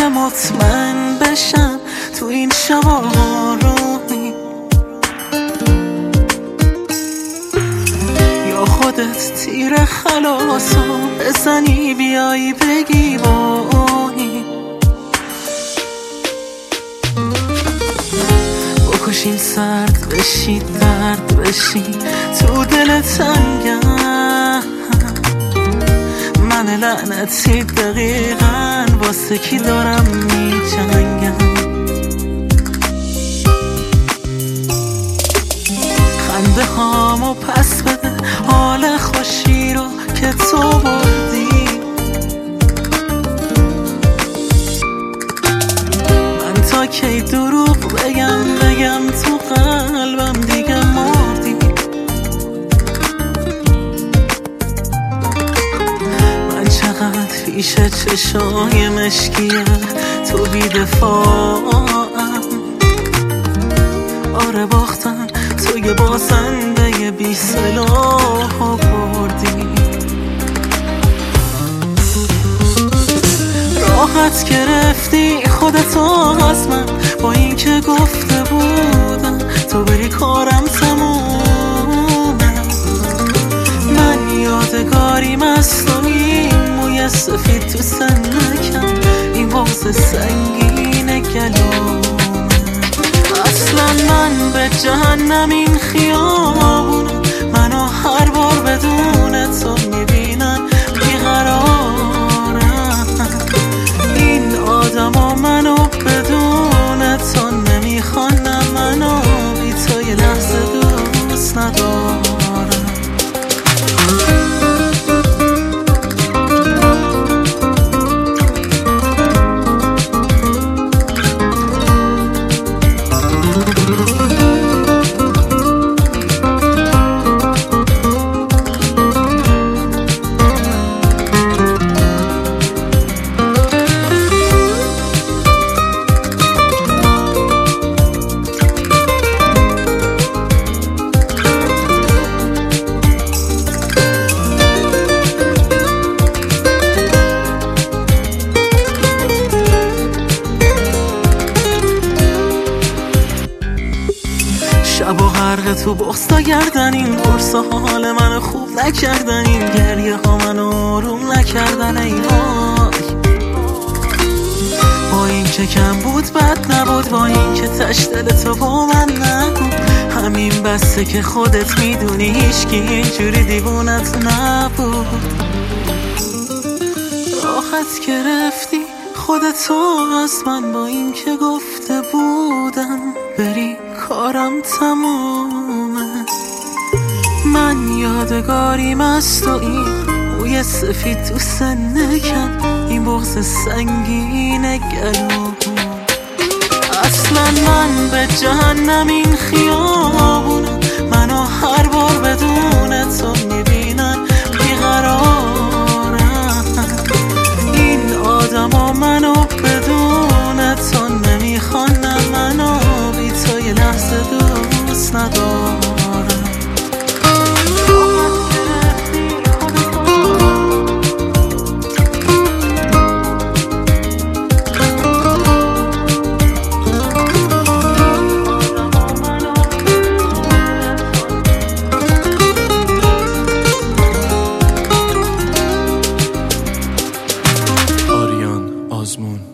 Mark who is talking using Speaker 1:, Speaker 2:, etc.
Speaker 1: که مطمئن بشم تو این شبا روحی، یا خودت تیر خلاصو بزنی بیایی بگی وای، بکشیم سرد بشی درد بشی تو دل تنگم، من لعنتی دقیقاً واسه کی دارم می جنگم. خنده هامو پس بده حال خوشی رو که تو بردی، من تا کی دروغ بگم تو قلبم دیگه مردی. من چقدر پیش چشای مشکیه تو بی دفاعم، آره باختم تو یه بازنده بی سلاح بردی. راحت گرفتی خودتو از من با این که گفته بودم تو بری کارم تمومه. من یادگاریم از تو این موی سفید تو سنکم، این باز سنگین گلومه. اصلا من به جهنم این خیابونم، منو هر بار بدون تو میبینن بیقرارم. این آدما منو بدون تو نمیخوان، نه منو بی تو یه لحظه دوست ندارم. شب و غرق تو بغض گردن، این قرص حال من خوب نکردن، این گریه ها من آروم نکردن. ای وای با این که کم بود بد نبود، با این که تش دل تو با من نبود، همین بسته که خودت میدونی هیچکی اینجوری دیوونت نبود. راحت گرفتی خودتو از من با این که گفته بودم بری کارم تمومه. من یادگاریم از تو این موی سفید تو سنکم، این بغض سنگین گلوم. اصلا من به جهنم این خیابونم، منو هر بار بدون تو میبینن بیقرارم. این آدما منو بدون تو نمیخوان، نه منو بی تو یه لحظه دوست ندارم.
Speaker 2: آزمون